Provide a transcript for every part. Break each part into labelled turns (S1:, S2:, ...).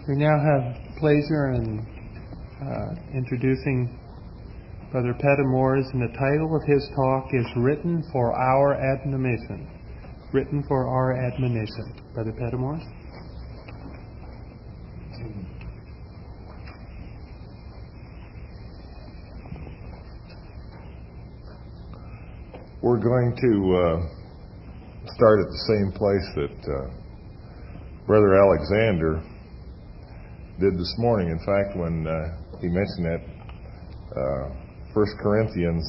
S1: We now have pleasure in introducing Brother Pettimores, and the title of his talk is Written for Our Admonition. Written for Our Admonition. Brother Pettimores?
S2: We're going to start at the same place that Brother Alexander did this morning. In fact, when he mentioned that 1 Corinthians,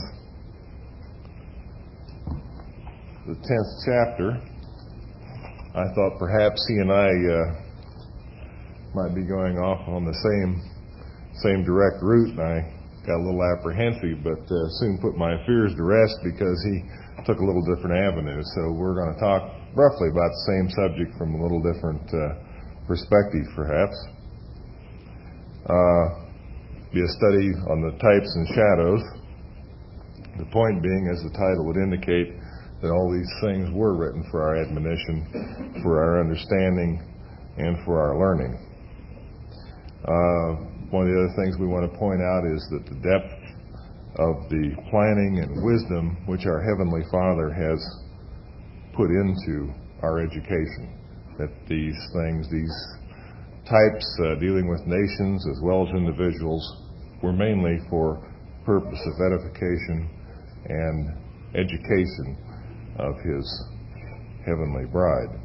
S2: the 10th chapter, I thought perhaps he and I might be going off on the same direct route, and I got a little apprehensive, but soon put my fears to rest because he took a little different avenue. So we're going to talk roughly about the same subject from a little different perspective, perhaps. Be a study on the types and shadows. The point being, as the title would indicate, that all these things were written for our admonition, for our understanding, and for our learning. One of the other things we want to point out is that the depth of the planning and wisdom which our Heavenly Father has put into our education, that these things, these types dealing with nations as well as individuals, were mainly for purpose of edification and education of His heavenly bride.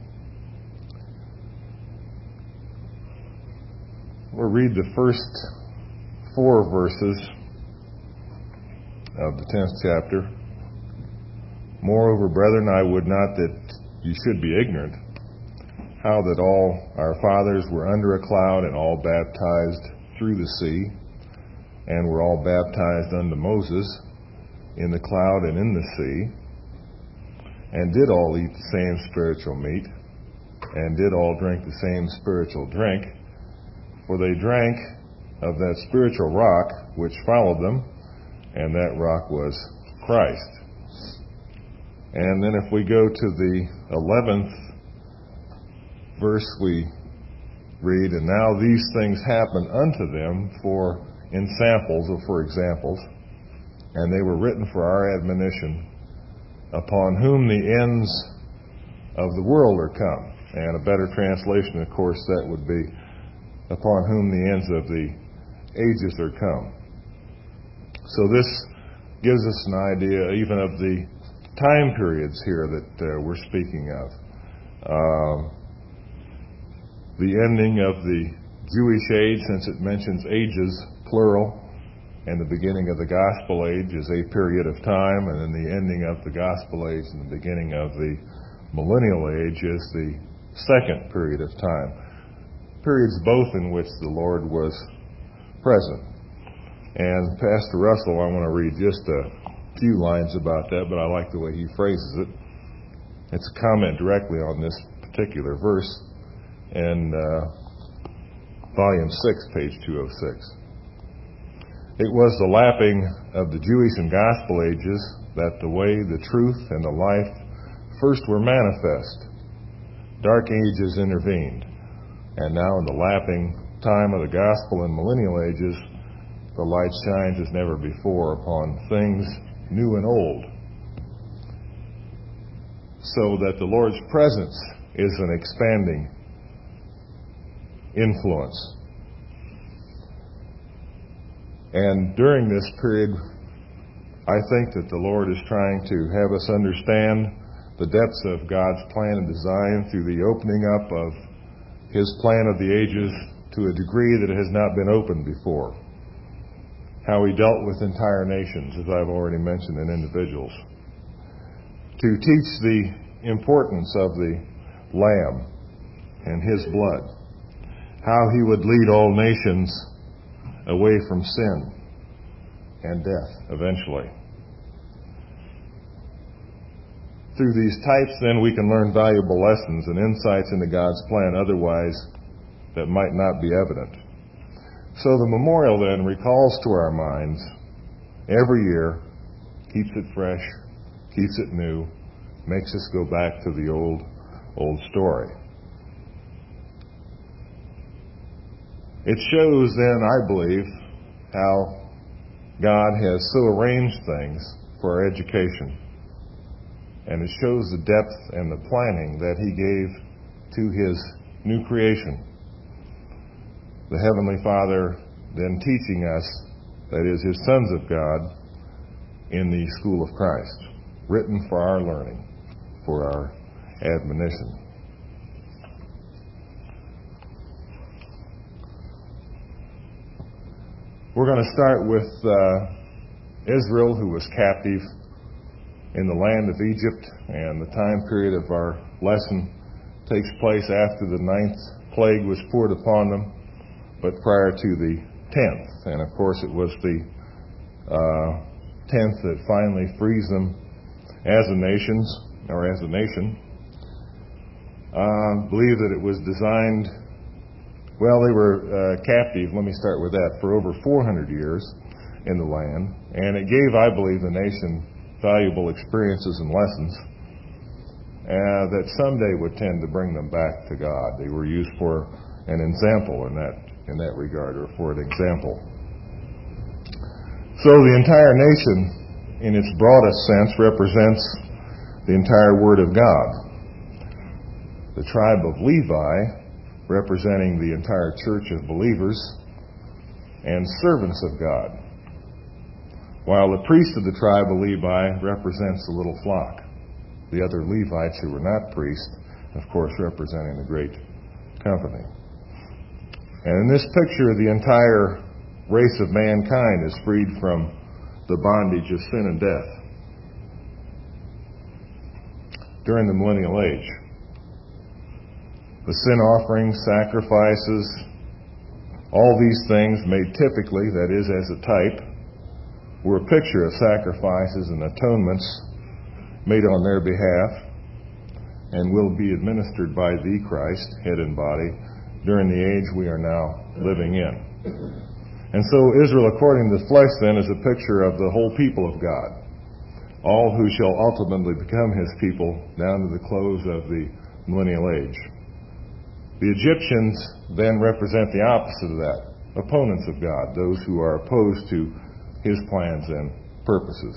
S2: We'll read the first 4 verses of the 10th chapter. Moreover, brethren, I would not that you should be ignorant, how that all our fathers were under a cloud and all baptized through the sea, and were all baptized unto Moses in the cloud and in the sea, and did all eat the same spiritual meat, and did all drink the same spiritual drink, for they drank of that spiritual rock which followed them, and that rock was Christ. And then if we go to the 11th verse, we read, And now these things happen unto them in samples or for examples, and they were written for our admonition, upon whom the ends of the world are come. And a better translation, of course, that would be, upon whom the ends of the ages are come. So this gives us an idea even of the time periods here that we're speaking of. The ending of the Jewish age, since it mentions ages, plural, and the beginning of the gospel age is a period of time, and then the ending of the gospel age and the beginning of the millennial age is the second period of time. Periods both in which the Lord was present. And Pastor Russell, I want to read just a few lines about that, but I like the way he phrases it. It's a comment directly on this particular verse in volume 6, page 206. It was the lapping of the Jewish and gospel ages that the way, the truth, and the life first were manifest. Dark ages intervened. And now in the lapping time of the gospel and millennial ages, the light shines as never before upon things new and old, so that the Lord's presence is an expanding influence. And during this period, I think that the Lord is trying to have us understand the depths of God's plan and design through the opening up of His plan of the ages to a degree that it has not been opened before. How He dealt with entire nations, as I've already mentioned, and individuals. To teach the importance of the Lamb and His blood. How He would lead all nations away from sin and death, eventually. Through these types, then, we can learn valuable lessons and insights into God's plan otherwise that might not be evident. So the memorial, then, recalls to our minds every year, keeps it fresh, keeps it new, makes us go back to the old story. It shows then, I believe, how God has so arranged things for our education. And it shows the depth and the planning that He gave to His new creation. The Heavenly Father then teaching us, that is, His sons of God, in the school of Christ, written for our learning, for our admonition. We're going to start with Israel, who was captive in the land of Egypt, and the time period of our lesson takes place after the 9th plague was poured upon them, but prior to the 10th. And of course it was the 10th that finally frees them as a nation. I believe that it was designed, they were captive, let me start with that, for over 400 years in the land. And it gave, I believe, the nation valuable experiences and lessons that someday would tend to bring them back to God. They were used for an example in that regard, or for an example. So the entire nation, in its broadest sense, represents the entire Word of God. The tribe of Levi, representing the entire church of believers and servants of God, while the priest of the tribe of Levi represents the little flock. The other Levites who were not priests, of course, representing the great company. And in this picture, the entire race of mankind is freed from the bondage of sin and death during the millennial age. The sin offerings, sacrifices, all these things made typically, that is, as a type, were a picture of sacrifices and atonements made on their behalf, and will be administered by the Christ, head and body, during the age we are now living in. And so Israel, according to the flesh, then, is a picture of the whole people of God, all who shall ultimately become His people down to the close of the millennial age. The Egyptians then represent the opposite of that, opponents of God, those who are opposed to His plans and purposes.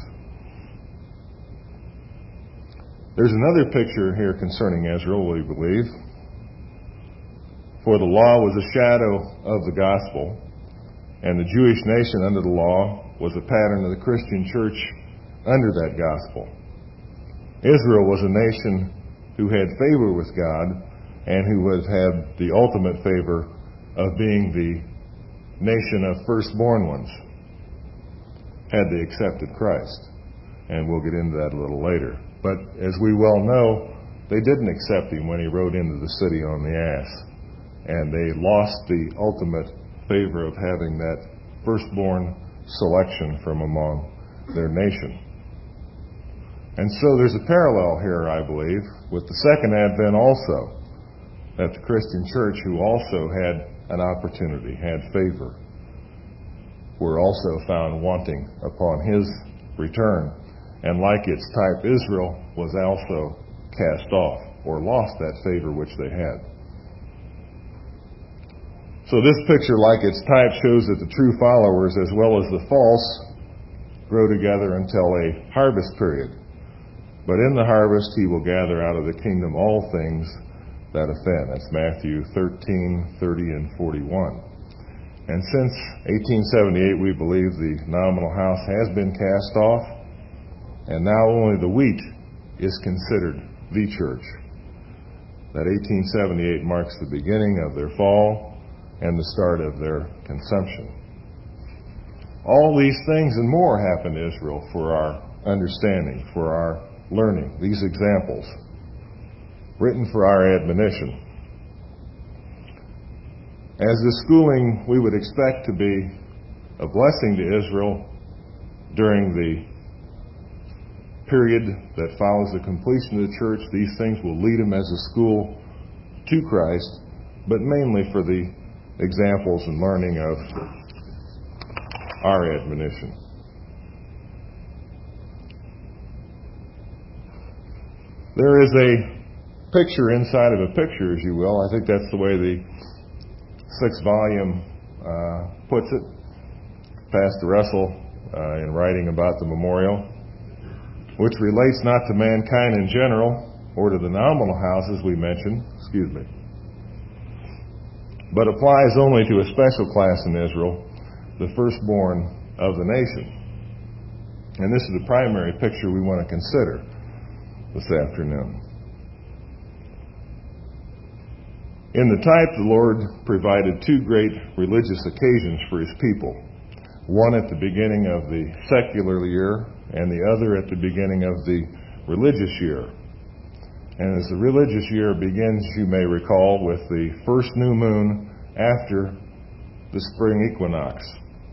S2: There's another picture here concerning Israel, we believe. For the law was a shadow of the gospel, and the Jewish nation under the law was a pattern of the Christian church under that gospel. Israel was a nation who had favor with God, and who would have the ultimate favor of being the nation of firstborn ones, had they accepted Christ. And we'll get into that a little later. But as we well know, they didn't accept Him when He rode into the city on the ass. And they lost the ultimate favor of having that firstborn selection from among their nation. And so there's a parallel here, I believe, with the second advent also, that the Christian church, who also had an opportunity, had favor, were also found wanting upon His return. And like its type, Israel was also cast off, or lost that favor which they had. So this picture, like its type, shows that the true followers, as well as the false, grow together until a harvest period. But in the harvest He will gather out of the kingdom all things that offend. That's Matthew 13, 30, and 41. And since 1878, we believe the nominal house has been cast off, and now only the wheat is considered the church. That 1878 marks the beginning of their fall and the start of their consumption. All these things and more happen to Israel for our understanding, for our learning. These examples, written for our admonition. As the schooling we would expect to be a blessing to Israel during the period that follows the completion of the church, these things will lead them as a school to Christ, but mainly for the examples and learning of our admonition. There is a picture inside of a picture, as you will. I think that's the way the 6-volume puts it, Pastor Russell, in writing about the memorial, which relates not to mankind in general or to the nominal houses we mentioned, but applies only to a special class in Israel, the firstborn of the nation. And this is the primary picture we want to consider this afternoon. In the type, the Lord provided two great religious occasions for His people, one at the beginning of the secular year and the other at the beginning of the religious year. And as the religious year begins, you may recall, with the first new moon after the spring equinox.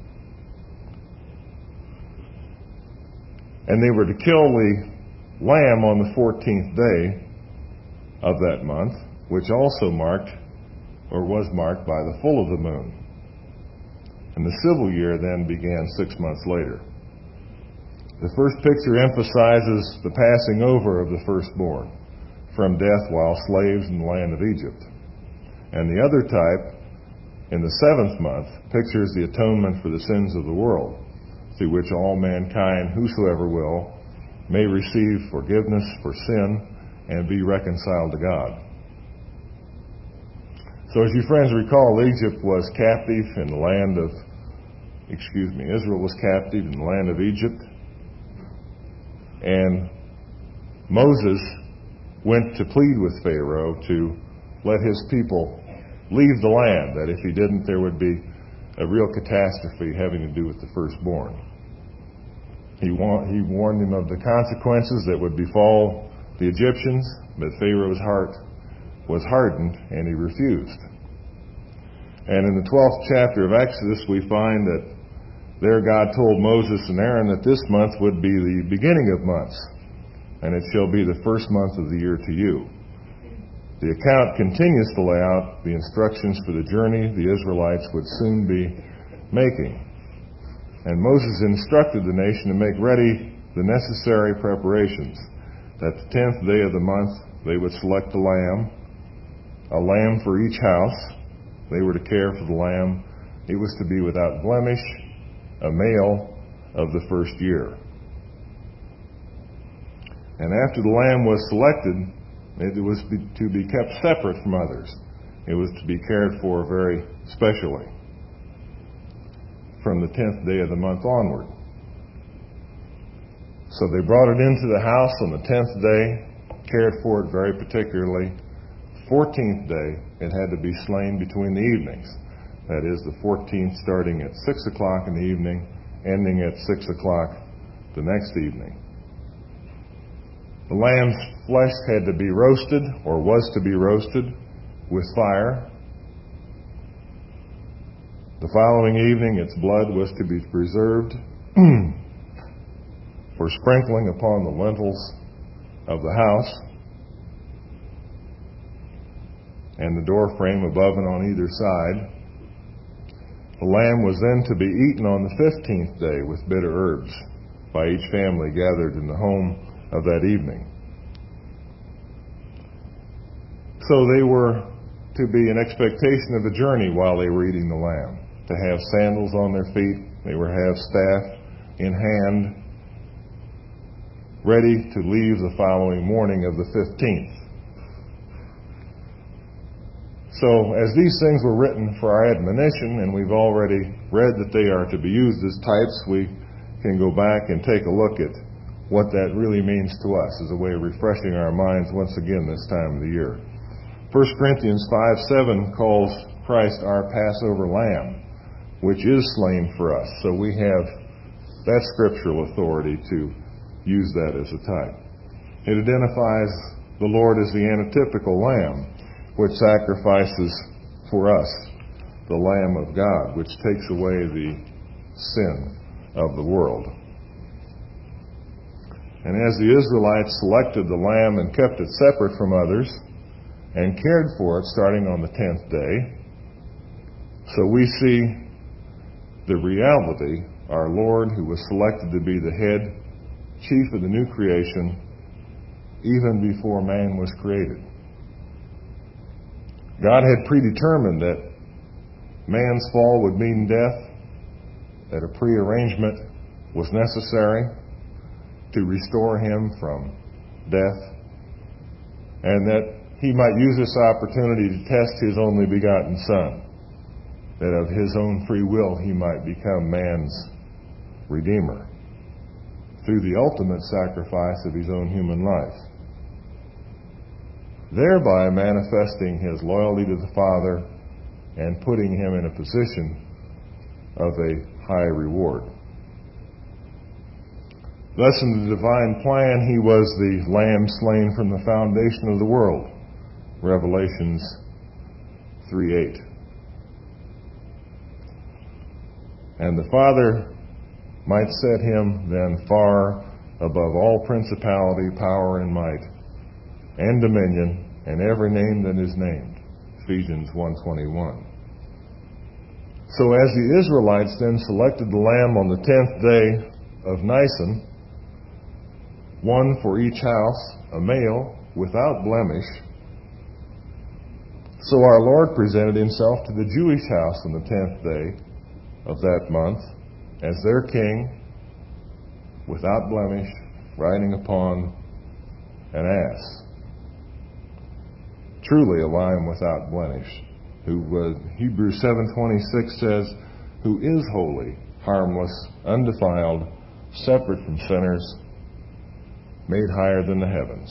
S2: And they were to kill the lamb on the 14th day of that month, which also was marked by the full of the moon. And the civil year then began 6 months later. The first picture emphasizes the passing over of the firstborn from death while slaves in the land of Egypt. And the other type, in the 7th month, pictures the atonement for the sins of the world, through which all mankind, whosoever will, may receive forgiveness for sin and be reconciled to God. So as you friends recall, Israel was captive in the land of Egypt. And Moses went to plead with Pharaoh to let his people leave the land, that if he didn't, there would be a real catastrophe having to do with the firstborn. He warned him of the consequences that would befall the Egyptians, but Pharaoh's heart was hardened, and he refused. And in the 12th chapter of Exodus, we find that there God told Moses and Aaron that this month would be the beginning of months, and it shall be the first month of the year to you. The account continues to lay out the instructions for the journey the Israelites would soon be making. And Moses instructed the nation to make ready the necessary preparations, that the 10th day of the month they would select a lamb for each house. They were to care for the lamb. It was to be without blemish, a male of the first year. And after the lamb was selected, it was to be kept separate from others. It was to be cared for very specially from the 10th day of the month onward. So they brought it into the house on the 10th day, cared for it very particularly. 14th day, it had to be slain between the evenings. That is, the 14th starting at 6 o'clock in the evening, ending at 6 o'clock the next evening. The lamb's flesh had to be roasted, or was to be roasted, with fire. The following evening, its blood was to be preserved for sprinkling upon the lintels of the house and the door frame above and on either side. The lamb was then to be eaten on the 15th day with bitter herbs by each family gathered in the home of that evening. So they were to be in expectation of the journey while they were eating the lamb, to have sandals on their feet. They were to have staff in hand, ready to leave the following morning of the 15th. So, as these things were written for our admonition, and we've already read that they are to be used as types, we can go back and take a look at what that really means to us as a way of refreshing our minds once again this time of the year. 1 Corinthians 5:7 calls Christ our Passover Lamb, which is slain for us. So we have that scriptural authority to use that as a type. It identifies the Lord as the antitypical Lamb, which sacrifices for us, the Lamb of God, which takes away the sin of the world. And as the Israelites selected the lamb and kept it separate from others and cared for it starting on the 10th day, so we see the reality, our Lord, who was selected to be the head, chief of the new creation, even before man was created. God had predetermined that man's fall would mean death, that a prearrangement was necessary to restore him from death, and that he might use this opportunity to test his only begotten Son, that of his own free will he might become man's Redeemer through the ultimate sacrifice of his own human life, thereby manifesting his loyalty to the Father and putting him in a position of a high reward. Thus, in the divine plan, he was the Lamb slain from the foundation of the world, Revelations 3:8. And the Father might set him then far above all principality, power, and might, and dominion, and every name that is named. Ephesians 1:21. So as the Israelites then selected the Lamb on the 10th day of Nisan, one for each house, a male, without blemish, so our Lord presented himself to the Jewish house on the 10th day of that month as their king, without blemish, riding upon an ass. Truly a lamb without blemish, who Hebrews 7:26 says, who is holy, harmless, undefiled, separate from sinners, made higher than the heavens.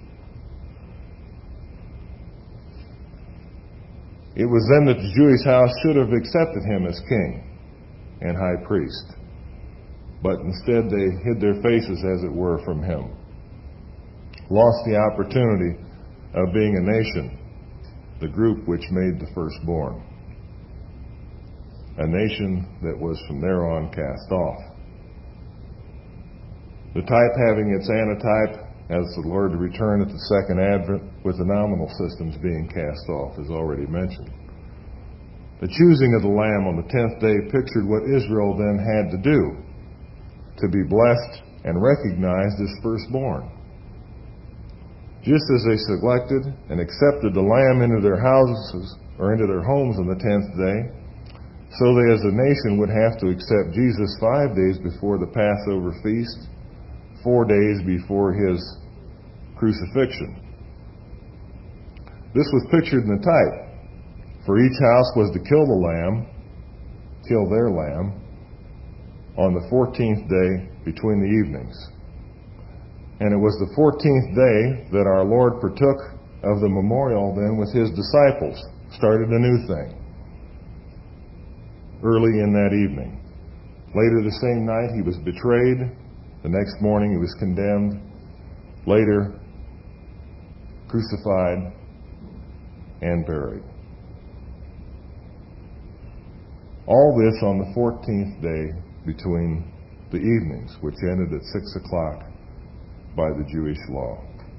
S2: It was then that the Jewish house should have accepted him as king and high priest, but instead they hid their faces, as it were, from him, lost the opportunity of being a nation, the group which made the firstborn, a nation that was from there on cast off. The type having its antitype as the Lord to return at the second advent, with the nominal systems being cast off, as already mentioned. The choosing of the Lamb on the 10th day pictured what Israel then had to do to be blessed and recognized as firstborn. Just as they selected and accepted the Lamb into their houses or into their homes on the 10th day, so they as a nation would have to accept Jesus 5 days before the Passover feast, 4 days before his crucifixion. This was pictured in the type. For each house was to kill their lamb, on the 14th day between the evenings. And it was the 14th day that our Lord partook of the memorial then with his disciples, started a new thing, early in that evening. Later the same night he was betrayed. The next morning he was condemned. Later crucified and buried. All this on the 14th day between the evenings, which ended at 6 o'clock by the Jewish law.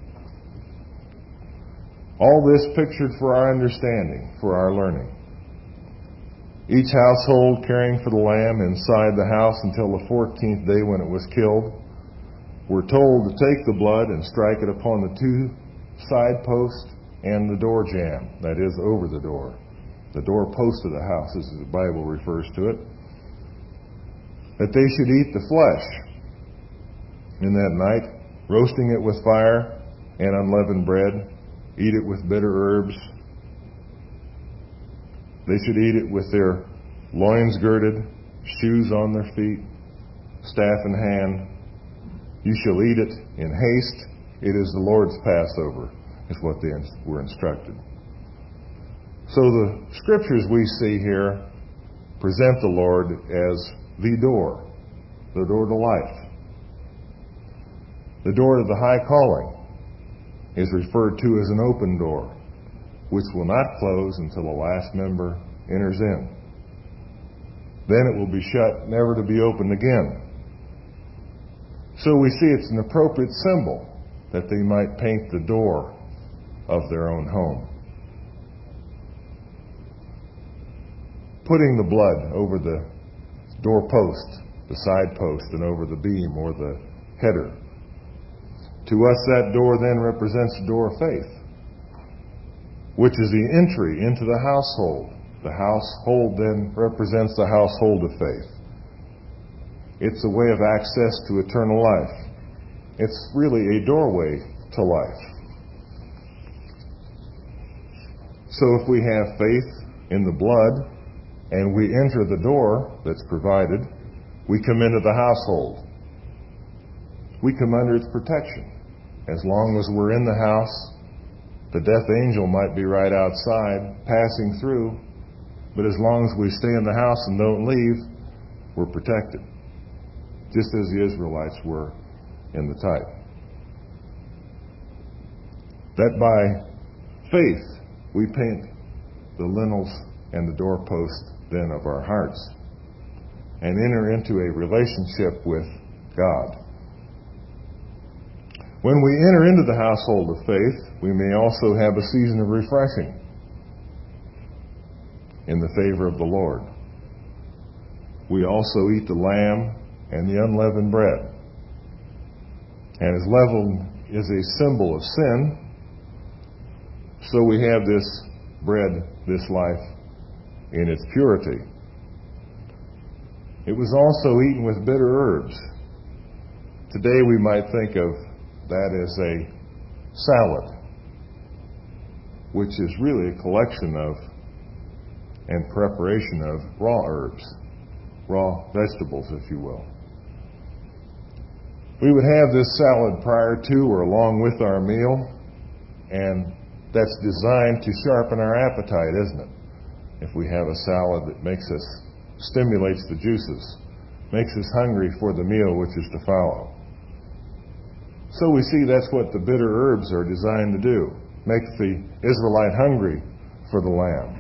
S2: All this pictured for our understanding, for our learning. Each household caring for the lamb inside the house until the 14th day when it was killed, were told to take the blood and strike it upon the two side posts and the door jamb, that is, over the door. The door post of the house, as the Bible refers to it. That they should eat the flesh in that night, roasting it with fire and unleavened bread, eat it with bitter herbs. They should eat it with their loins girded, shoes on their feet, staff in hand. You shall eat it in haste. It is the Lord's Passover, is what they were instructed. So the scriptures we see here present the Lord as the door to life. The door to the high calling is referred to as an open door, which will not close until the last member enters in. Then it will be shut, never to be opened again. So we see it's an appropriate symbol that they might paint the door of their own home. Putting the blood over the doorpost, the side post, and over the beam or the header. To us, that door then represents the door of faith, which is the entry into the household The household then represents the household of faith. It's a way of access to eternal life. It's really a doorway to life. So if we have faith in the blood and we enter the door that's provided, we come into the household. We come under its protection. As long as we're in the house, the death angel might be right outside, passing through, but as long as we stay in the house and don't leave, we're protected, just as the Israelites were in the type. That by faith we paint the lintels and the doorpost then of our hearts and enter into a relationship with God. When we enter into the household of faith, we may also have a season of refreshing in the favor of the Lord. We also eat the lamb and the unleavened bread. And as leaven is a symbol of sin, so we have this bread, this life, in its purity. It was also eaten with bitter herbs. Today we might think of that as a salad, which is really a collection of and preparation of raw herbs, raw vegetables, if you will. We would have this salad prior to or along with our meal, and that's designed to sharpen our appetite, isn't it? If we have a salad that stimulates the juices, makes us hungry for the meal which is to follow. So we see that's what the bitter herbs are designed to do, make the Israelite hungry for the lamb.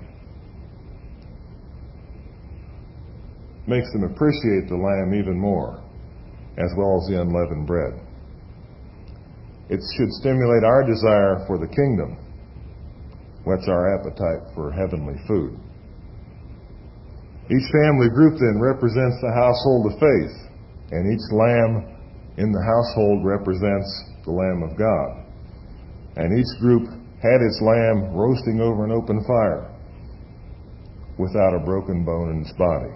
S2: Makes them appreciate the lamb even more, as well as the unleavened bread. It should stimulate our desire for the kingdom, whets our appetite for heavenly food. Each family group then represents the household of faith, and each lamb in the household represents the Lamb of God. And each group had its lamb roasting over an open fire without a broken bone in its body.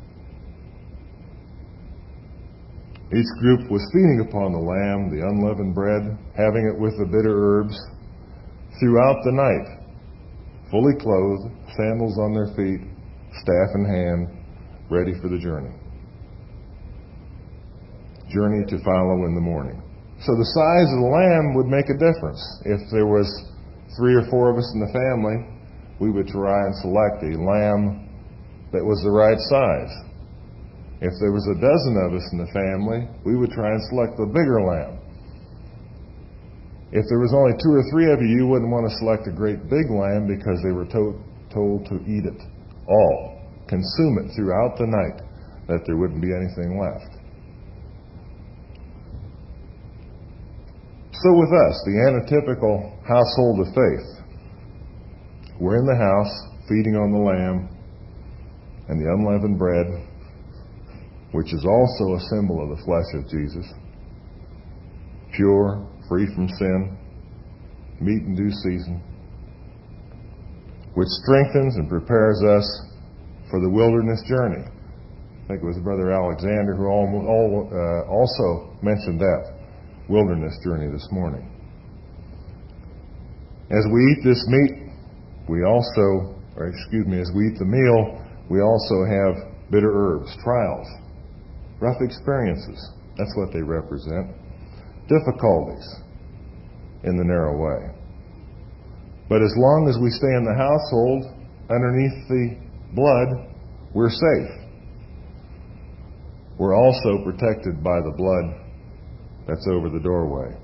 S2: Each group was feeding upon the lamb, the unleavened bread, having it with the bitter herbs throughout the night, fully clothed, sandals on their feet, staff in hand, ready for the journey to follow in the morning. So the size of the lamb would make a difference. If there was 3 or 4 of us in the family, we would try and select a lamb that was the right size. If there was a dozen of us in the family, we would try and select the bigger lamb. If there was only 2 or 3 of you, you wouldn't want to select a great big lamb because they were told to eat it all, consume it throughout the night, that there wouldn't be anything left. So with us, the antitypical household of faith, we're in the house feeding on the lamb and the unleavened bread, which is also a symbol of the flesh of Jesus, pure, free from sin, meat in due season, which strengthens and prepares us for the wilderness journey. I think it was Brother Alexander who also mentioned that wilderness journey this morning. As we eat this meat, as we eat the meal, we also have bitter herbs, trials, rough experiences. That's what they represent. Difficulties in the narrow way. But as long as we stay in the household, underneath the blood, we're safe. We're also protected by the blood that's over the doorway.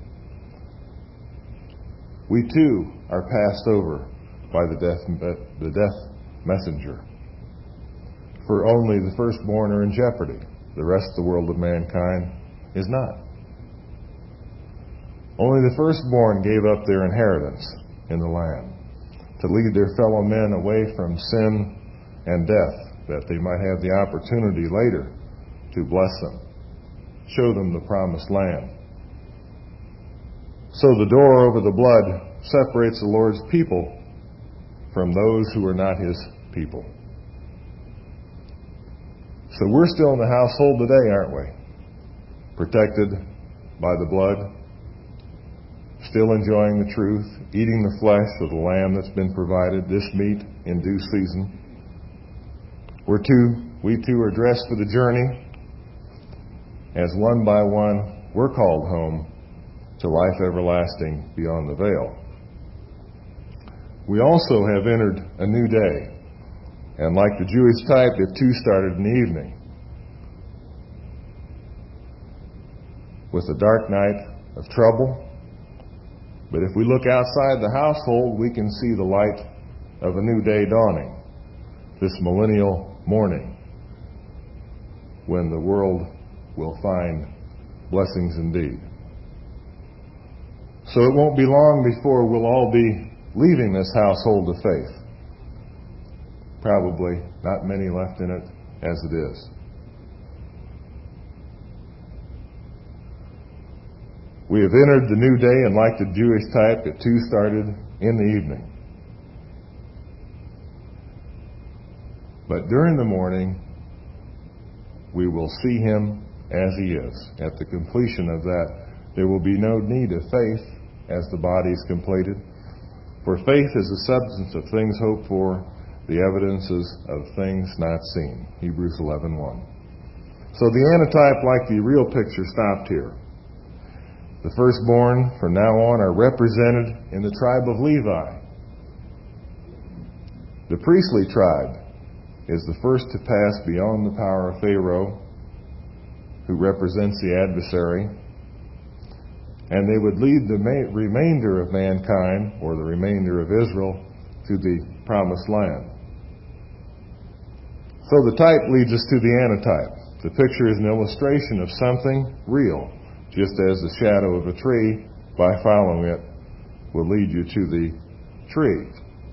S2: We too are passed over by the death messenger. For only the firstborn are in jeopardy. The rest of the world of mankind is not. Only the firstborn gave up their inheritance in the land to lead their fellow men away from sin and death, that they might have the opportunity later to bless them, show them the promised land. So the door over the blood separates the Lord's people from those who are not His people. So we're still in the household today, aren't we? Protected by the blood, still enjoying the truth, eating the flesh of the lamb that's been provided, this meat in due season. We too are dressed for the journey, as one by one we're called home to life everlasting beyond the veil. We also have entered a new day, and like the Jewish type, it too started in the evening. With a dark night of trouble, but if we look outside the household, we can see the light of a new day dawning, this millennial morning, when the world will find blessings indeed. So it won't be long before we'll all be leaving this household of faith. Probably not many left in it as it is. We have entered the new day, and like the Jewish type, it too started in the evening. But during the morning, we will see Him as He is. At the completion of that, there will be no need of faith as the body is completed. For faith is the substance of things hoped for, the evidences of things not seen. Hebrews 11:1. So the antitype, like the real picture, stopped here. The firstborn from now on are represented in the tribe of Levi. The priestly tribe is the first to pass beyond the power of Pharaoh, who represents the adversary, and they would lead the remainder of mankind, or the remainder of Israel, to the promised land. So the type leads us to the antitype. The picture is an illustration of something real, just as the shadow of a tree, by following it, will lead you to the tree.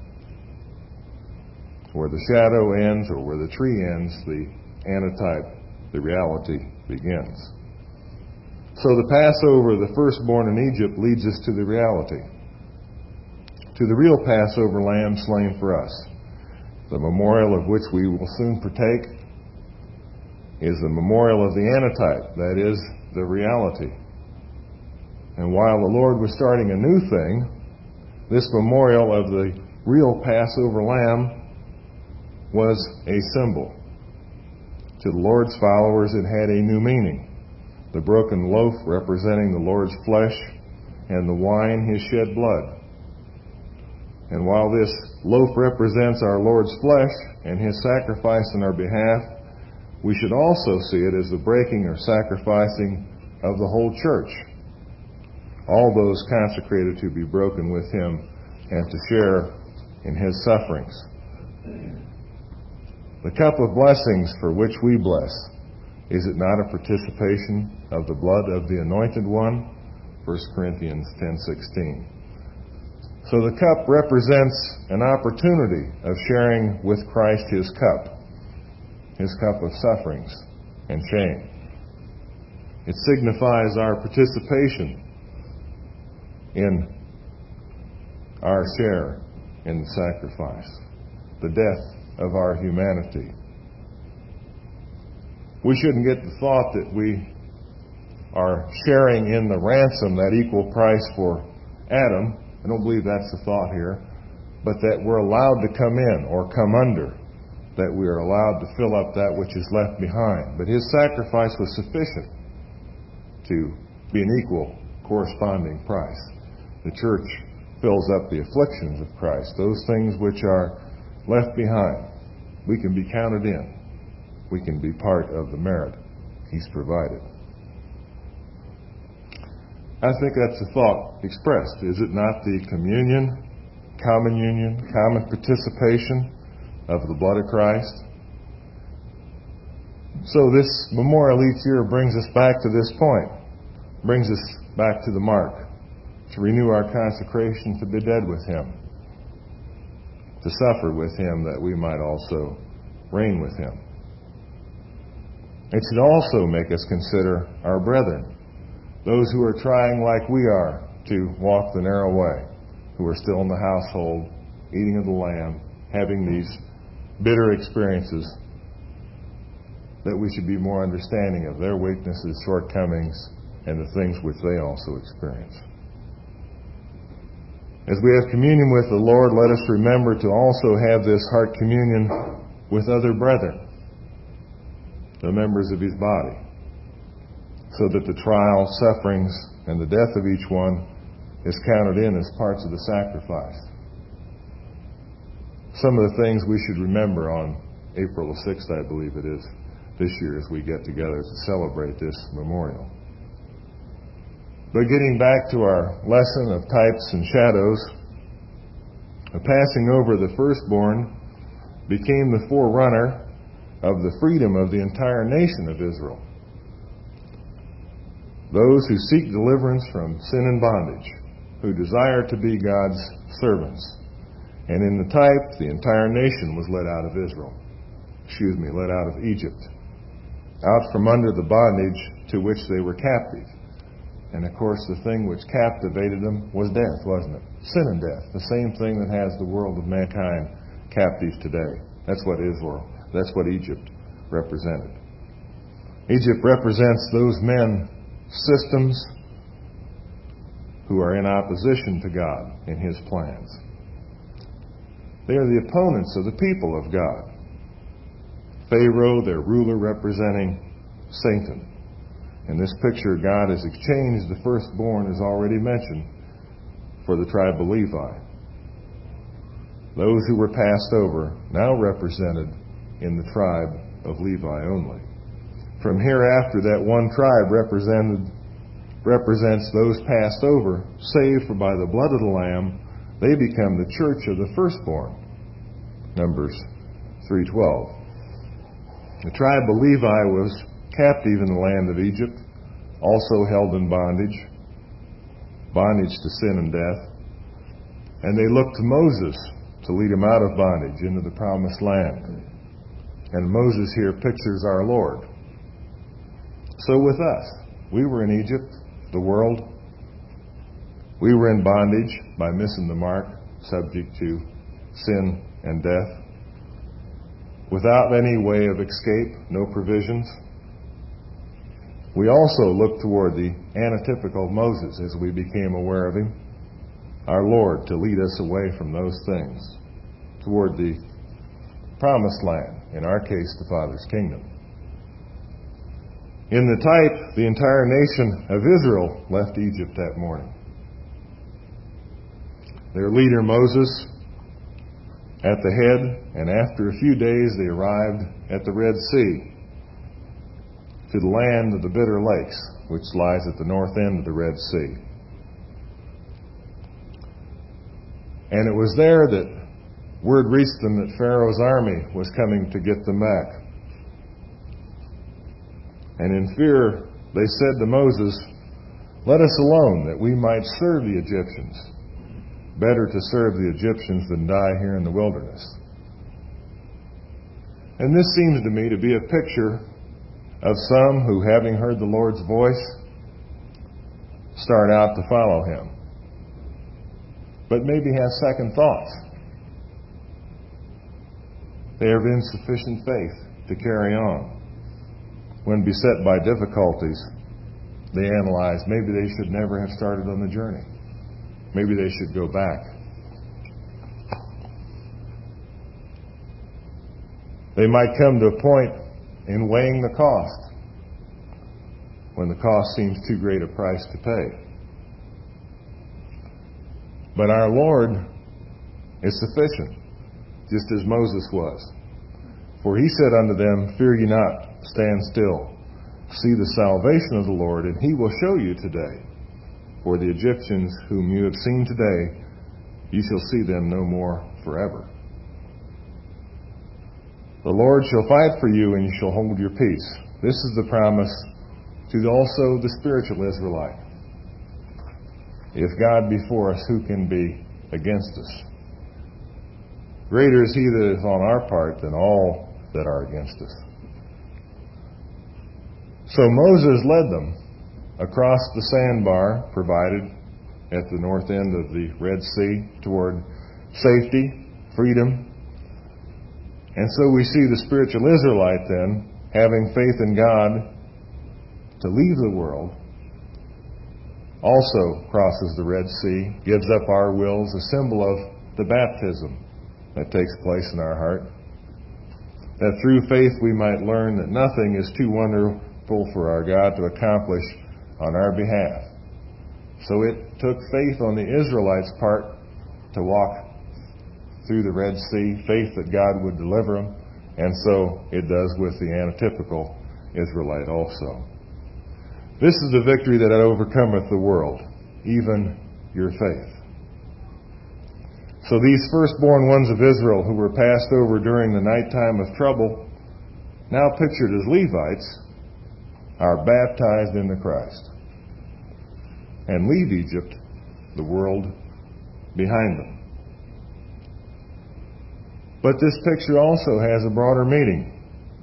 S2: Where the shadow ends, or where the tree ends, the antitype, the reality, begins. So the Passover, the firstborn in Egypt, leads us to the reality, to the real Passover lamb slain for us. The memorial of which we will soon partake is the memorial of the antitype, that is, the reality. And while the Lord was starting a new thing, this memorial of the real Passover lamb was a symbol. To the Lord's followers, it had a new meaning. The broken loaf representing the Lord's flesh, and the wine His shed blood. And while this loaf represents our Lord's flesh and His sacrifice in our behalf, we should also see it as the breaking or sacrificing of the whole church. All those consecrated to be broken with Him and to share in His sufferings. The cup of blessings for which we bless, is it not a participation of the blood of the Anointed One? 1 Corinthians 10:16. So the cup represents an opportunity of sharing with Christ His cup of sufferings and shame. It signifies our participation in our share in the sacrifice, the death of our humanity. We shouldn't get the thought that we are sharing in the ransom, that equal price for Adam. I don't believe that's the thought here. But that we're allowed to come in or come under, that we are allowed to fill up that which is left behind. But His sacrifice was sufficient to be an equal corresponding price. The church fills up the afflictions of Christ, those things which are left behind. We can be counted in. We can be part of the merit He's provided. I think that's the thought expressed. Is it not the communion, common participation of the blood of Christ? So this memorial each year brings us back to this point, brings us back to the mark, to renew our consecration to be dead with Him, to suffer with Him that we might also reign with Him. It should also make us consider our brethren, those who are trying like we are to walk the narrow way, who are still in the household, eating of the lamb, having these bitter experiences, that we should be more understanding of their weaknesses, shortcomings, and the things which they also experience. As we have communion with the Lord, let us remember to also have this heart communion with other brethren, the members of His body, so that the trial, sufferings, and the death of each one is counted in as parts of the sacrifice. Some of the things we should remember on April the 6th, I believe it is, this year as we get together to celebrate this memorial. But getting back to our lesson of types and shadows, the passing over the firstborn became the forerunner of the freedom of the entire nation of Israel. Those who seek deliverance from sin and bondage, who desire to be God's servants. And in the type, the entire nation was led out of led out of Egypt, out from under the bondage to which they were captive. And of course, the thing which captivated them was death, wasn't it? Sin and death, the same thing that has the world of mankind captive today. That's what Egypt represented. Egypt represents those men, systems, who are in opposition to God in His plans. They are the opponents of the people of God. Pharaoh, their ruler, representing Satan. In this picture, God has exchanged the firstborn, as already mentioned, for the tribe of Levi. Those who were passed over, now represented in the tribe of Levi only. From hereafter, that one tribe represents those passed over, save for by the blood of the Lamb, they become the church of the firstborn. Numbers 3:12. The tribe of Levi was captive in the land of Egypt, also held in bondage to sin and death. And they looked to Moses to lead them out of bondage into the promised land. And Moses here pictures our Lord. So with us, we were in Egypt, the world. We were in bondage by missing the mark, subject to sin and death. Without any way of escape, no provisions. We also looked toward the antitypical Moses as we became aware of him, our Lord, to lead us away from those things, toward the promised land, in our case, the Father's kingdom. In the type, the entire nation of Israel left Egypt that morning. Their leader, Moses, at the head, and after a few days they arrived at the Red Sea, to the land of the Bitter Lakes, which lies at the north end of the Red Sea. And it was there that word reached them that Pharaoh's army was coming to get them back. And in fear, they said to Moses, "Let us alone, that we might serve the Egyptians. Better to serve the Egyptians than die here in the wilderness." And this seems to me to be a picture of some who, having heard the Lord's voice, start out to follow Him, but maybe have second thoughts. They have insufficient faith to carry on. When beset by difficulties, they analyze maybe they should never have started on the journey. Maybe they should go back. They might come to a point in weighing the cost, when the cost seems too great a price to pay. But our Lord is sufficient, just as Moses was. For He said unto them, "Fear ye not, stand still. See the salvation of the Lord, and He will show you today. For the Egyptians whom you have seen today, you shall see them no more forever. The Lord shall fight for you, and you shall hold your peace." This is the promise to also the spiritual Israelite. If God be for us, who can be against us? Greater is He that is on our part than all that are against us. So Moses led them across the sandbar provided at the north end of the Red Sea toward safety, freedom, And so we see the spiritual Israelite then, having faith in God to leave the world, also crosses the Red Sea, gives up our wills, a symbol of the baptism that takes place in our heart. That through faith we might learn that nothing is too wonderful for our God to accomplish on our behalf. So it took faith on the Israelites' part to walk through the Red Sea, faith that God would deliver them, and so it does with the anatypical Israelite also. This is the victory that overcometh the world, even your faith. So these firstborn ones of Israel who were passed over during the nighttime of trouble, now pictured as Levites, are baptized into Christ and leave Egypt, the world, behind them. But this picture also has a broader meaning.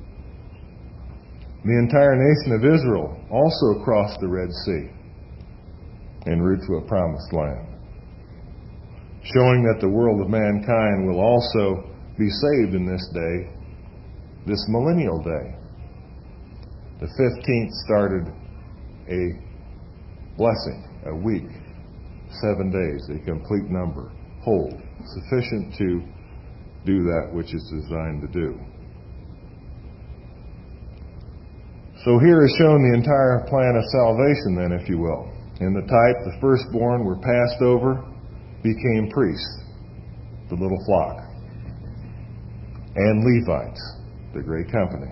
S2: The entire nation of Israel also crossed the Red Sea en route to a promised land, showing that the world of mankind will also be saved in this day, this millennial day. The 15th started a blessing, a week, 7 days, a complete number, whole, sufficient to do that which is designed to do. So here is shown the entire plan of salvation then, if you will. In the type, the firstborn were passed over, became priests, the little flock, and Levites, the great company.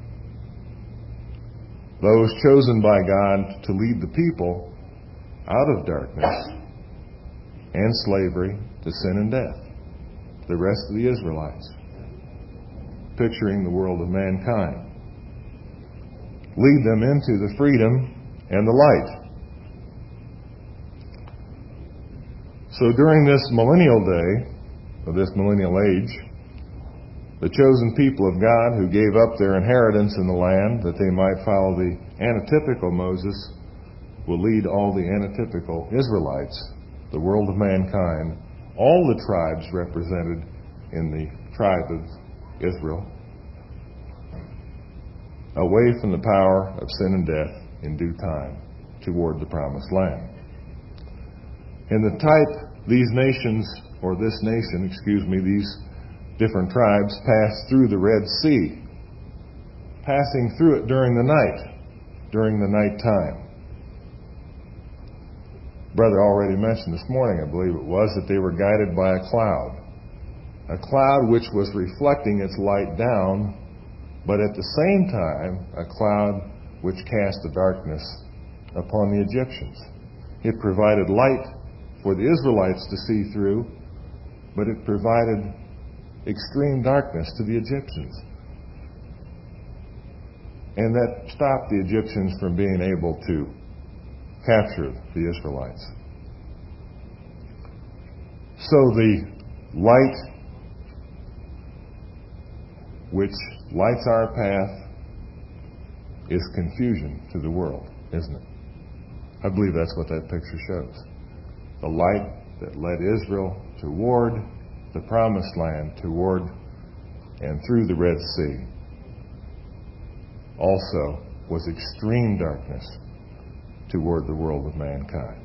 S2: Those chosen by God to lead the people out of darkness and slavery to sin and death, the rest of the Israelites, picturing the world of mankind. Lead them into the freedom and the light. So during this millennial day, or this millennial age, the chosen people of God who gave up their inheritance in the land that they might follow the anatypical Moses will lead all the anatypical Israelites, the world of mankind, all the tribes represented in the tribe of Israel, away from the power of sin and death in due time toward the promised land. In the type, these nations, or this nation, these different tribes passed through the Red Sea, passing through it during the night time. Brother already mentioned this morning, I believe it was, that they were guided by a cloud which was reflecting its light down, but at the same time, a cloud which cast a darkness upon the Egyptians. It provided light for the Israelites to see through, but it provided extreme darkness to the Egyptians. And that stopped the Egyptians from being able to capture the Israelites. So the light which lights our path is confusion to the world, isn't it? I believe that's what that picture shows. The light that led Israel toward the promised land, toward and through the Red Sea, also was extreme darkness toward the world of mankind.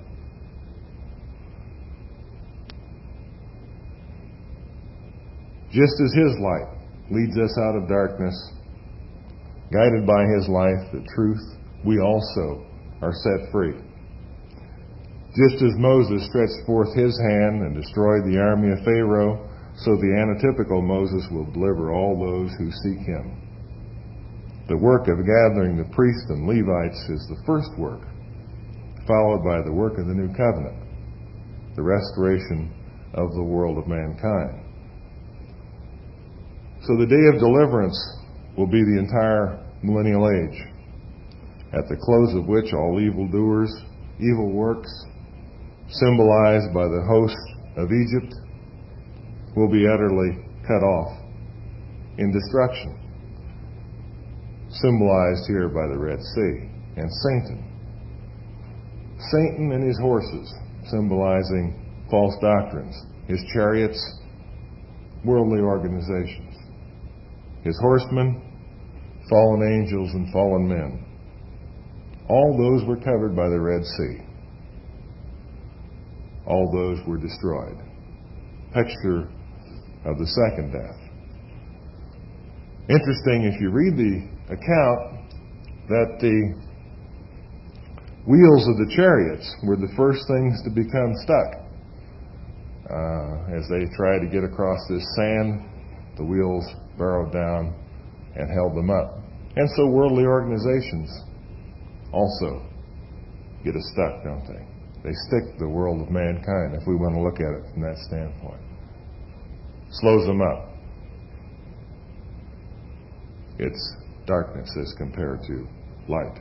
S2: Just as His light leads us out of darkness, guided by His life, the truth, we also are set free. Just as Moses stretched forth his hand and destroyed the army of Pharaoh, so the anatypical Moses will deliver all those who seek Him. The work of gathering the priests and Levites is the first work, followed by the work of the new covenant, the restoration of the world of mankind. So the day of deliverance will be the entire millennial age, at the close of which all evildoers, evil works, symbolized by the host of Egypt, will be utterly cut off in destruction, symbolized here by the Red Sea, and Satan and his horses, symbolizing false doctrines, his chariots, worldly organizations. his horsemen, fallen angels, and fallen men. All those were covered by the Red Sea. All those were destroyed. Picture of the second death. Interesting, if you read the account, that the wheels of the chariots were the first things to become stuck. As they tried to get across this sand, the wheels burrowed down and held them up. And so worldly organizations also get us stuck, don't they? They stick the world of mankind, if we want to look at it from that standpoint. Slows them up. It's darkness as compared to light.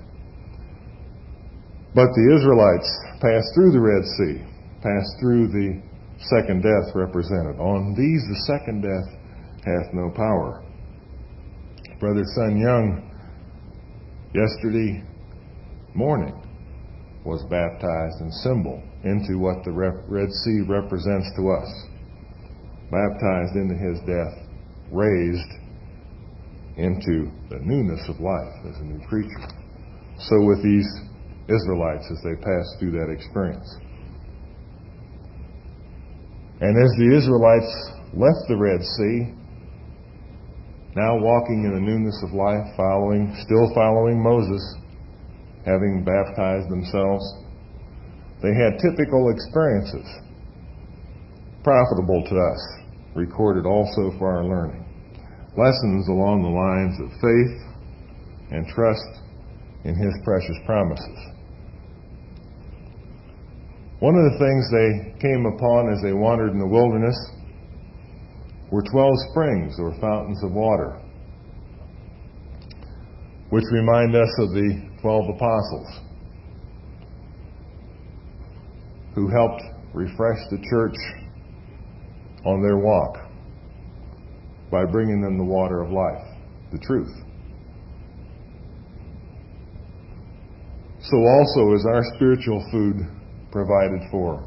S2: But the Israelites passed through the Red Sea, passed through the second death represented. On these the second death hath no power. Brother Sun Young, yesterday morning, was baptized in symbol into what the Red Sea represents to us. Baptized into his death, raised into the newness of life as a new creature. So with these Israelites as they pass through that experience. And as the Israelites left the Red Sea, now walking in the newness of life, still following Moses, having baptized themselves, they had typical experiences, profitable to us, recorded also for our learning. Lessons along the lines of faith and trust in His precious promises. One of the things they came upon as they wandered in the wilderness were 12 springs or fountains of water, which remind us of the 12 apostles who helped refresh the church on their walk by bringing them the water of life, the truth. So also is our spiritual food provided for.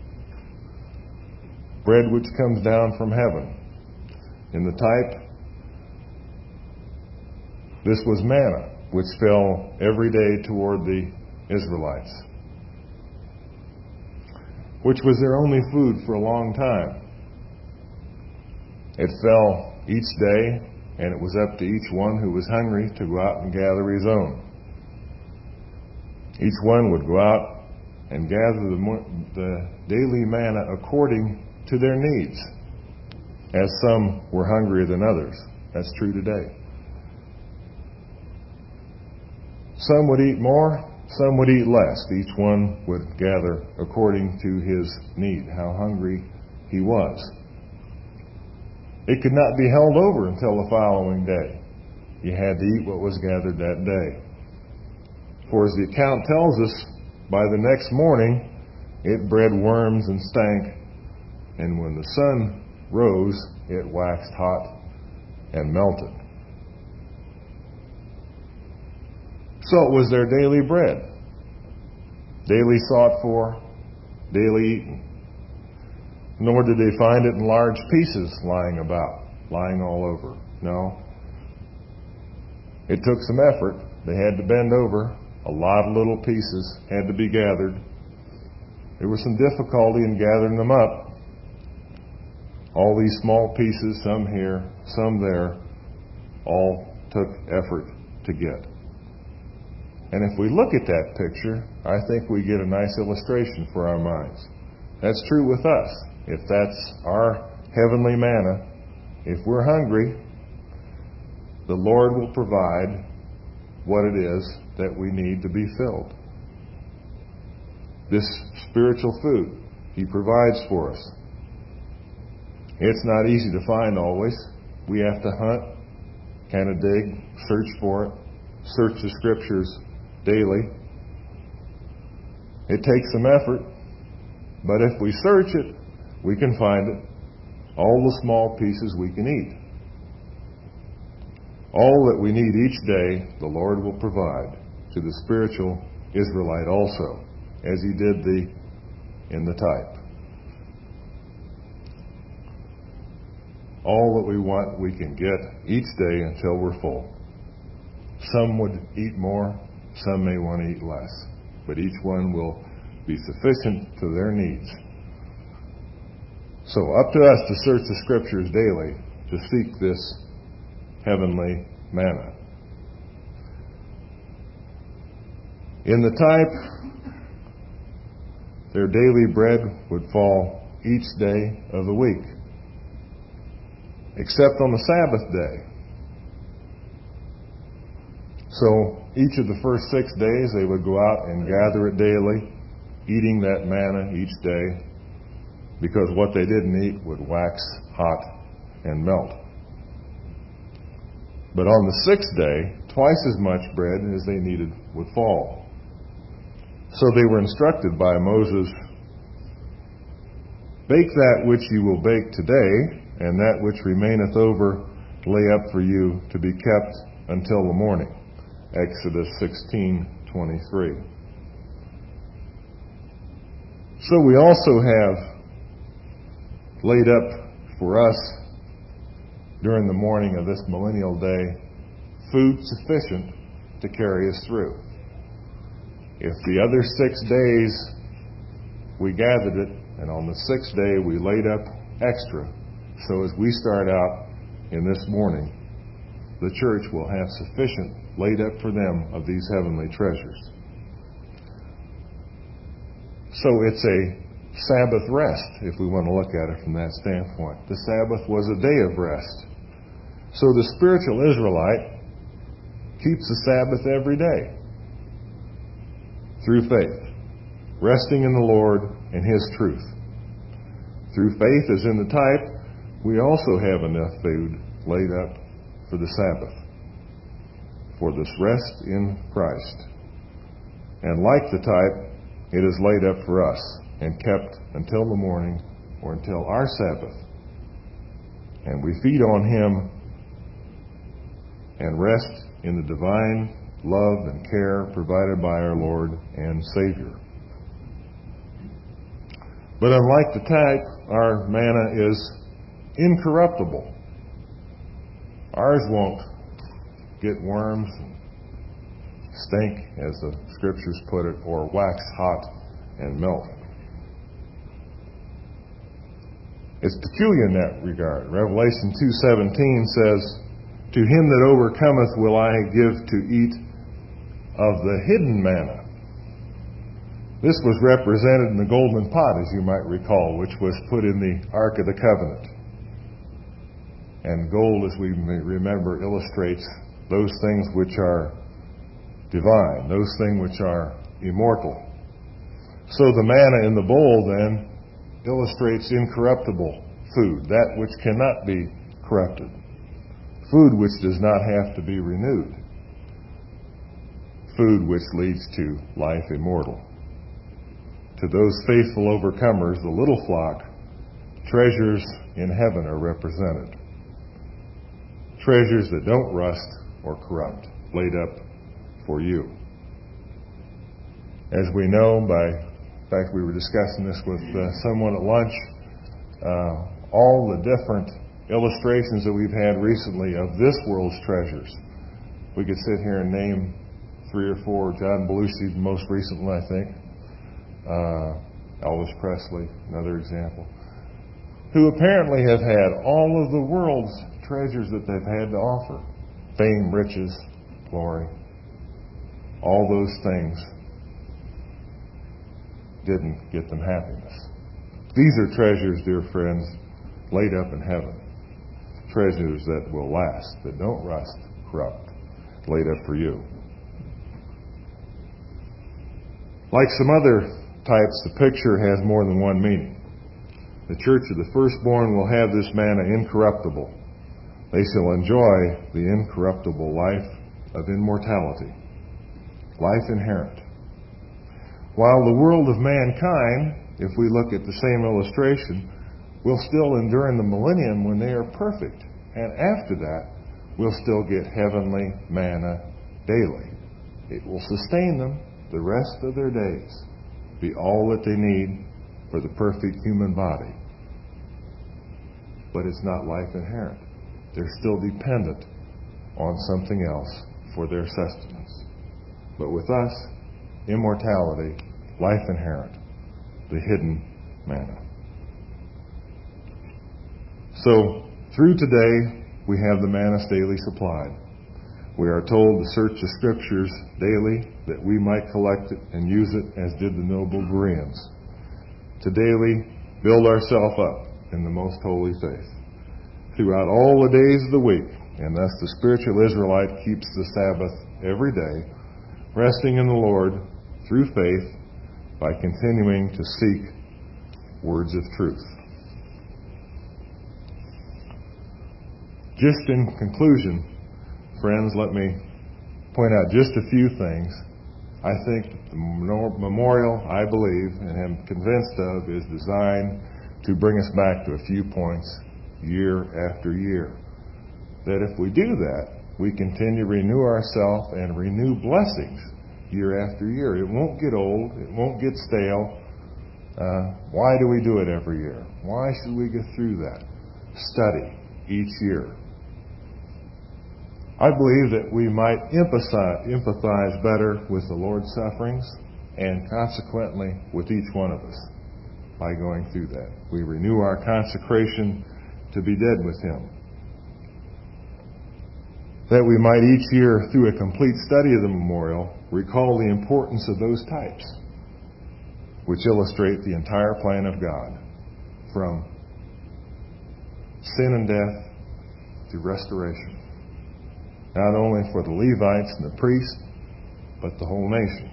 S2: Bread which comes down from heaven. In the type, this was manna, which fell every day toward the Israelites, which was their only food for a long time. It fell each day, and it was up to each one who was hungry to go out and gather his own. Each one would go out and gather the daily manna according to their needs, as some were hungrier than others. That's true today. Some would eat more, some would eat less. Each one would gather according to his need, how hungry he was. It could not be held over until the following day. You had to eat what was gathered that day. For as the account tells us, by the next morning it bred worms and stank, and when the sun rose, it waxed hot and melted. So it was their daily bread, daily sought for, daily eaten. Nor did they find it in large pieces lying about, lying all over. No. It took some effort. They had to bend over. A lot of little pieces had to be gathered. There was some difficulty in gathering them up. All these small pieces, some here, some there, all took effort to get. And if we look at that picture, I think we get a nice illustration for our minds. That's true with us. If that's our heavenly manna, if we're hungry, the Lord will provide what it is that we need to be filled. This spiritual food He provides for us. It's not easy to find always. We have to hunt, kind of dig, search for it, search the Scriptures daily. It takes some effort, but if we search it, we can find it. All the small pieces we can eat. All that we need each day, the Lord will provide to the spiritual Israelite also, as He did in the type. All that we want we can get each day until we're full. Some would eat more, some may want to eat less, but each one will be sufficient to their needs. So up to us to search the Scriptures daily to seek this heavenly manna. In the type, their daily bread would fall each day of the week, except on the Sabbath day. So each of the first 6 days they would go out and gather it daily, eating that manna each day, because what they didn't eat would wax hot and melt. But on the 6th day, twice as much bread as they needed would fall. So they were instructed by Moses, "Bake that which you will bake today, and that which remaineth over lay up for you to be kept until the morning." Exodus 16:23. So we also have laid up for us during the morning of this millennial day food sufficient to carry us through. If the other 6 days we gathered it, and on the 6th day we laid up extra, so as we start out in this morning, the church will have sufficient laid up for them of these heavenly treasures. So it's a Sabbath rest, if we want to look at it from that standpoint. The Sabbath was a day of rest. So the spiritual Israelite keeps the Sabbath every day through faith, resting in the Lord and His truth. Through faith, as in the type, we also have enough food laid up for the Sabbath, for this rest in Christ. And like the type, it is laid up for us and kept until the morning or until our Sabbath. And we feed on Him and rest in the divine love and care provided by our Lord and Savior. But unlike the type, our manna is incorruptible. Ours won't get worms and stink, as the Scriptures put it, or wax hot and melt. It's peculiar in that regard. Revelation 2:17 says, "To him that overcometh will I give to eat of the hidden manna." This was represented in the golden pot, as you might recall, which was put in the Ark of the Covenant. And gold, as we may remember, illustrates those things which are divine, those things which are immortal. So the manna in the bowl then illustrates incorruptible food, that which cannot be corrupted, food which does not have to be renewed, food which leads to life immortal. To those faithful overcomers, the little flock, treasures in heaven are represented. Treasures that don't rust or corrupt, laid up for you. As we know, in fact, we were discussing this with someone at lunch, all the different illustrations that we've had recently of this world's treasures. We could sit here and name 3 or 4. John Belushi, most recently, I think. Elvis Presley, another example. Who apparently have had all of the world's treasures that they've had to offer. Fame, riches, glory. All those things didn't get them happiness. These are treasures, dear friends, laid up in heaven. Treasures that will last, that don't rust, corrupt, laid up for you. Like some other types, the picture has more than one meaning. The church of the firstborn will have this manna incorruptible. They shall enjoy the incorruptible life of immortality, life inherent. While the world of mankind, if we look at the same illustration, will still endure in the millennium when they are perfect. And after that, we'll still get heavenly manna daily. It will sustain them the rest of their days, be all that they need for the perfect human body. but it's not life inherent. They're still dependent on something else for their sustenance. But with us, immortality, life inherent, the hidden manna. So, through today, we have the manna daily supplied. We are told to search the Scriptures daily that we might collect it and use it as did the noble Bereans. To daily build ourselves up in the most holy faith throughout all the days of the week, and thus the spiritual Israelite keeps the Sabbath every day, resting in the Lord through faith by continuing to seek words of truth. Just in conclusion, friends, let me point out just a few things. I think the memorial, I believe, and am convinced of, is designed to bring us back to a few points year after year. That if we do that, we continue to renew ourselves and renew blessings year after year. It won't get old. It won't get stale. Why do we do it every year? Why should we go through that? Study each year. I believe that we might empathize better with the Lord's sufferings and consequently with each one of us by going through that. We renew our consecration to be dead with Him. That we might each year, through a complete study of the memorial, recall the importance of those types, which illustrate the entire plan of God, from sin and death to restoration. Not only for the Levites and the priests, but the whole nation.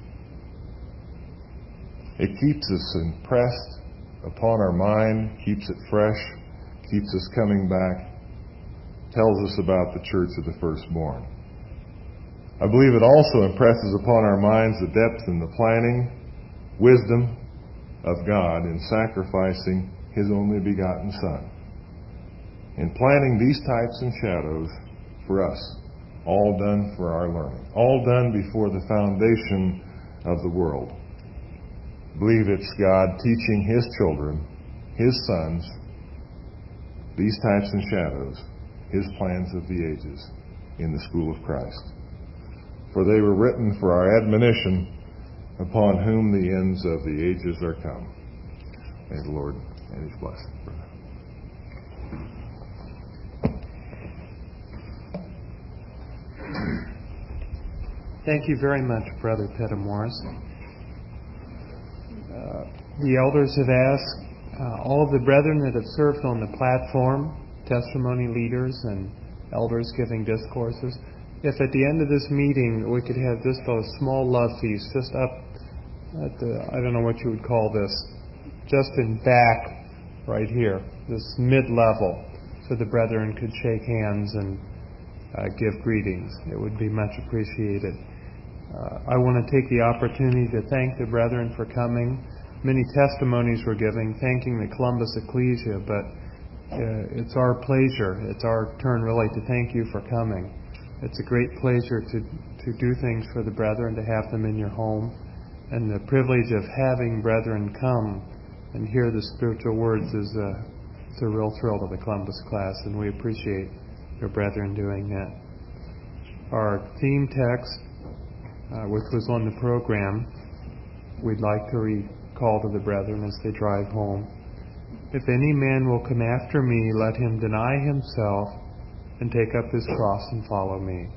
S2: It keeps us impressed upon our mind, keeps it fresh, keeps us coming back, tells us about the church of the firstborn. I believe it also impresses upon our minds the depth and the planning, wisdom of God in sacrificing His only begotten Son. In planning these types and shadows for us, all done for our learning, all done before the foundation of the world. I believe it's God teaching His children, His sons, these types and shadows, His plans of the ages in the school of Christ. For they were written for our admonition, upon whom the ends of the ages are come. May the Lord and His blessing.
S1: Thank you very much, Brother Pettimores. The elders have asked all of the brethren that have served on the platform, testimony leaders and elders giving discourses, if at the end of this meeting we could have just a small love feast just up at the, I don't know what you would call this, just in back right here, this mid-level, so the brethren could shake hands and give greetings. It would be much appreciated. I want to take the opportunity to thank the brethren for coming. Many testimonies were given, thanking the Columbus Ecclesia, but it's our pleasure, it's our turn really to thank you for coming. It's a great pleasure to do things for the brethren, to have them in your home, and the privilege of having brethren come and hear the spiritual words is it's a real thrill to the Columbus class, and we appreciate your brethren doing that. Our theme text, which was on the program, we'd like to recall to the brethren as they drive home. If any man will come after me, let him deny himself and take up his cross and follow me.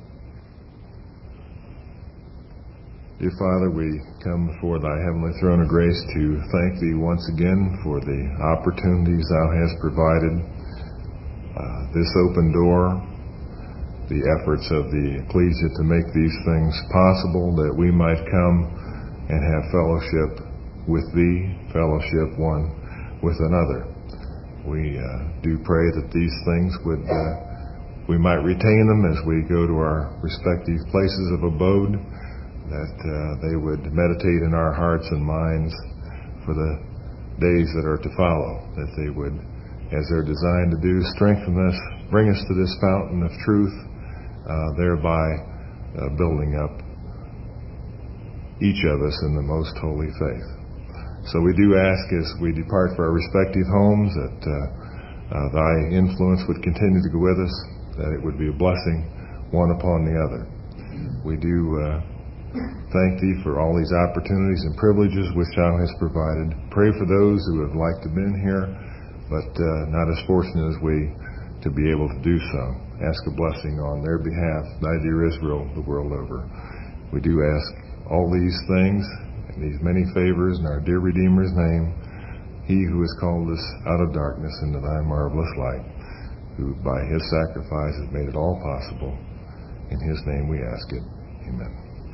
S2: Dear Father, we come before Thy heavenly throne of grace to thank Thee once again for the opportunities Thou hast provided, this open door, the efforts of the Ecclesia to make these things possible, that we might come and have fellowship with Thee, fellowship one with another. We do pray that these things we might retain them as we go to our respective places of abode, that they would meditate in our hearts and minds for the days that are to follow, that they would, as they're designed to do, strengthen us, bring us to this fountain of truth, thereby building up each of us in the most holy faith. So we do ask, as we depart for our respective homes, that thy influence would continue to go with us, that it would be a blessing one upon the other. We do thank thee for all these opportunities and privileges which thou hast provided. Pray for those who have liked to been here, but not as fortunate as we to be able to do so. Ask a blessing on their behalf, thy dear Israel, the world over. We do ask all these things and these many favors in our dear Redeemer's name, he who has called us out of darkness into thy marvelous light, who by his sacrifice has made it all possible. In his name we ask it. Amen.